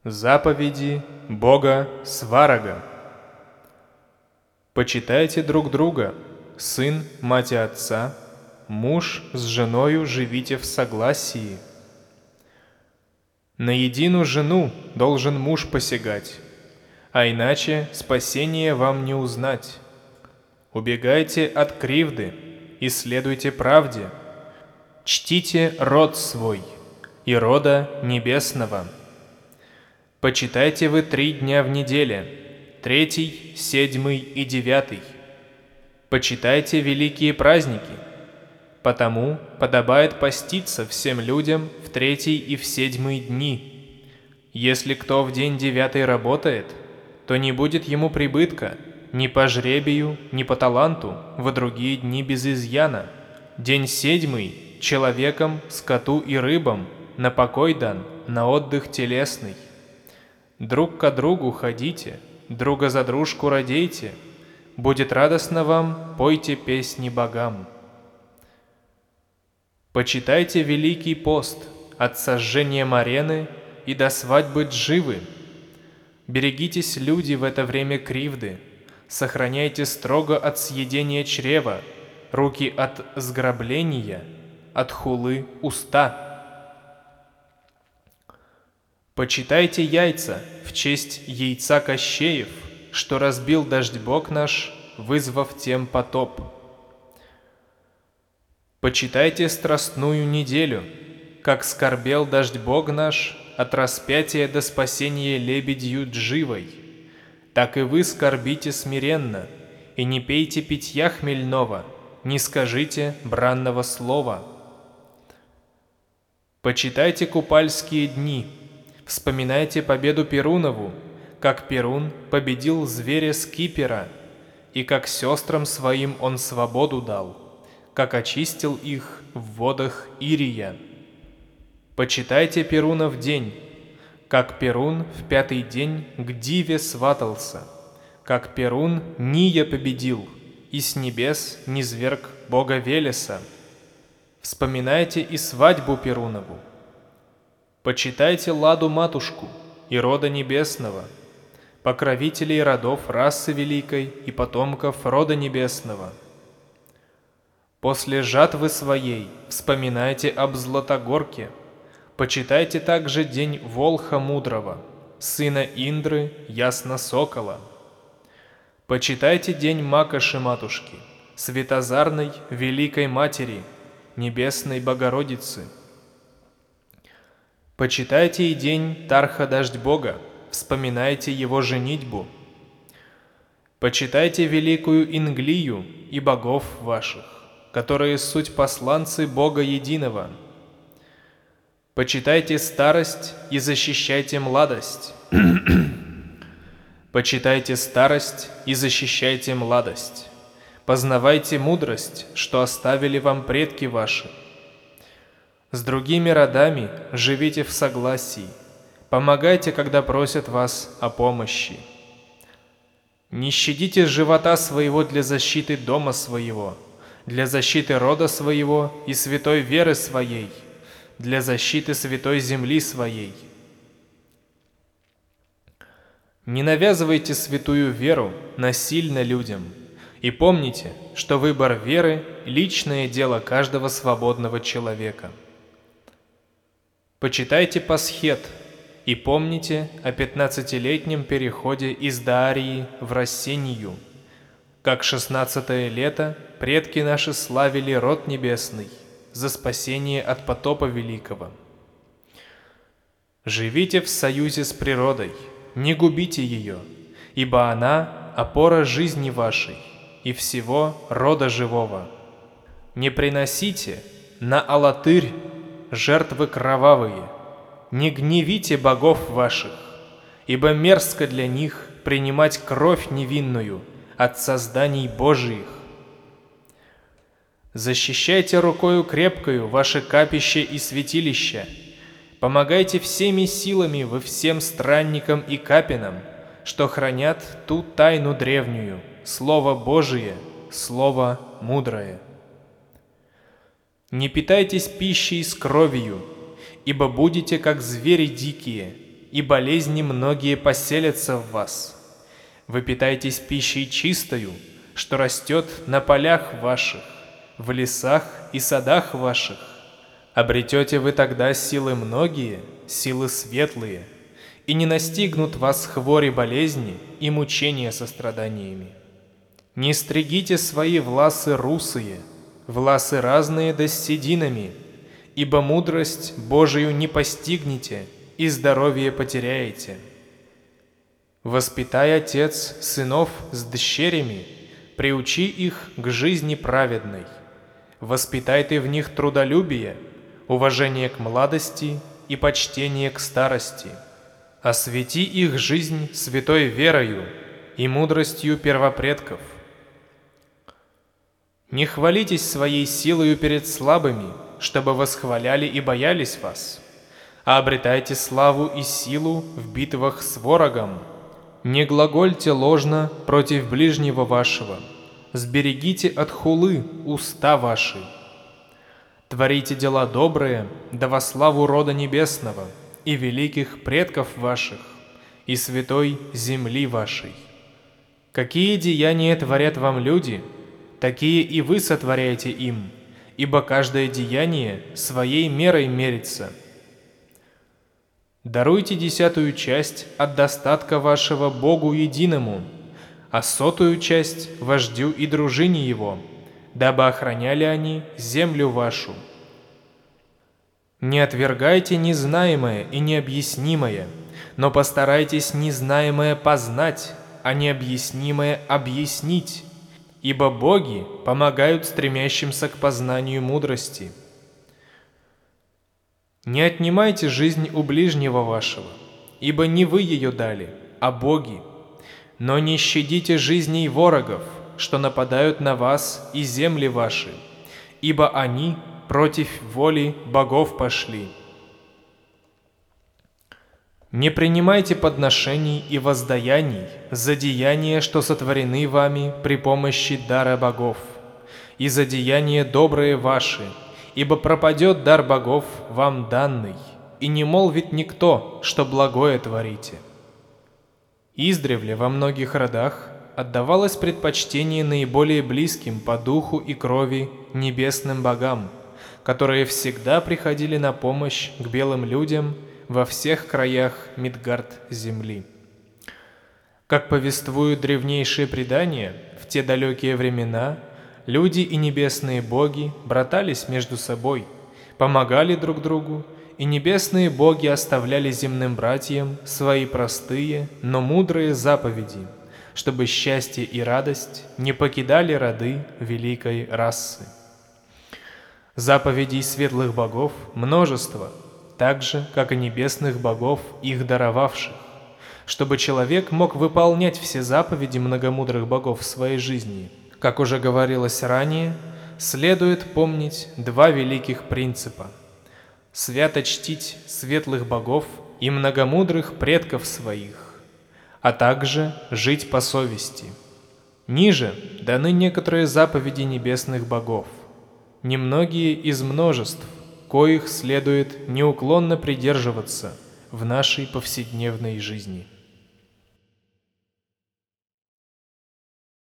Заповеди Бога Сварога. Почитайте друг друга, сын мать и отца, муж с женою живите в согласии. На едину жену должен муж посягать, а иначе спасения вам не узнать. Убегайте от кривды и следуйте правде. Чтите род свой и рода небесного. Почитайте вы 3 дня в неделе, 3, 7 и 9. Почитайте великие праздники, потому подобает поститься всем людям в 3 и в 7 дни. Если кто в день 9 работает, то не будет ему прибытка ни по жребию, ни по таланту в другие дни без изъяна. День 7 человеком, скоту и рыбам на покой дан, на отдых телесный. Друг ко другу ходите, друга за дружку радейте, будет радостно вам, пойте песни богам. Почитайте великий пост от сожжения марены и до свадьбы Дживы. Берегитесь, люди, в это время кривды, сохраняйте строго от съедения чрева, руки от сграбления, от хулы уста. Почитайте яйца в честь яйца Кощеев, что разбил дождь Бог наш, вызвав тем потоп. Почитайте страстную неделю, как скорбел дождь Бог наш от распятия до спасения лебедью Дживой. Так и вы скорбите смиренно, и не пейте питья хмельного, не скажите бранного слова. Почитайте купальские дни, вспоминайте победу Перунову, как Перун победил зверя Скипера, и как сестрам своим он свободу дал, как очистил их в водах Ирия. Почитайте Перунов день, как Перун в 5-й день к Диве сватался, как Перун Ния победил, и с небес низвергг бога Велеса. Вспоминайте и свадьбу Перунову. Почитайте Ладу матушку и рода небесного, покровителей родов расы великой и потомков рода небесного. После жатвы своей вспоминайте об Златогорке. Почитайте также день Волха Мудрого, сына Индры Ясно-Сокола. Почитайте день Макоши матушки, Светозарной Великой Матери, Небесной Богородицы. Почитайте и день Тарха Дождь Бога, вспоминайте его женитьбу. Почитайте великую Инглию и богов ваших, которые суть посланцы Бога Единого. Почитайте старость и защищайте младость. Почитайте старость и защищайте младость. Познавайте мудрость, что оставили вам предки ваши. С другими родами живите в согласии, помогайте, когда просят вас о помощи. Не щадите живота своего для защиты дома своего, для защиты рода своего и святой веры своей, для защиты святой земли своей. Не навязывайте святую веру насильно людям, и помните, что выбор веры – личное дело каждого свободного человека. Почитайте Пасхет и помните о 15-летнем переходе из Даарии в Рассению, как 16-е лето предки наши славили род небесный за спасение от потопа великого. Живите в союзе с природой, не губите ее, ибо она – опора жизни вашей и всего рода живого. Не приносите на алатырь жертвы кровавые, не гневите богов ваших, ибо мерзко для них принимать кровь невинную от созданий Божиих. Защищайте рукою крепкою ваше капище и святилище, помогайте всеми силами вы всем странникам и капинам, что хранят ту тайну древнюю, Слово Божие, Слово мудрое. Не питайтесь пищей с кровью, ибо будете как звери дикие, и болезни многие поселятся в вас. Вы питаетесь пищей чистою, что растет на полях ваших, в лесах и садах ваших. Обретете вы тогда силы многие, силы светлые, и не настигнут вас хвори болезни и мучения со страданиями. Не стригите свои власы русые, власы разные да с сединами, ибо мудрость Божию не постигнете и здоровье потеряете. Воспитай, отец, сынов с дщерями, приучи их к жизни праведной. Воспитай ты в них трудолюбие, уважение к младости и почтение к старости. Освети их жизнь святой верою и мудростью первопредков. Не хвалитесь своей силою перед слабыми, чтобы восхваляли и боялись вас, а обретайте славу и силу в битвах с ворогом. Не глагольте ложно против ближнего вашего, сберегите от хулы уста ваши. Творите дела добрые, да во славу рода небесного и великих предков ваших, и святой земли вашей. Какие деяния творят вам люди, такие и вы сотворяете им, ибо каждое деяние своей мерой мерится. Даруйте 10-ю часть от достатка вашего Богу единому, а 100-ю часть вождю и дружине его, дабы охраняли они землю вашу. Не отвергайте незнаемое и необъяснимое, но постарайтесь незнаемое познать, а необъяснимое объяснить, ибо боги помогают стремящимся к познанию мудрости. Не отнимайте жизнь у ближнего вашего, ибо не вы ее дали, а боги. Но не щадите жизней ворогов, что нападают на вас и земли ваши, ибо они против воли богов пошли. Не принимайте подношений и воздаяний за деяния, что сотворены вами при помощи дара богов, и за деяния добрые ваши, ибо пропадет дар богов вам данный, и не молвит никто, что благое творите. Издревле во многих родах отдавалось предпочтение наиболее близким по духу и крови небесным богам, которые всегда приходили на помощь к белым людям во всех краях Мидгард земли. Как повествуют древнейшие предания, в те далекие времена люди и небесные боги братались между собой, помогали друг другу, и небесные боги оставляли земным братьям свои простые, но мудрые заповеди, чтобы счастье и радость не покидали роды великой расы. Заповедей светлых богов множество, так же, как и небесных богов, их даровавших. Чтобы человек мог выполнять все заповеди многомудрых богов в своей жизни, как уже говорилось ранее, следует помнить два великих принципа: свято чтить светлых богов и многомудрых предков своих, а также жить по совести. Ниже даны некоторые заповеди небесных богов, немногие из множеств, коих следует неуклонно придерживаться в нашей повседневной жизни.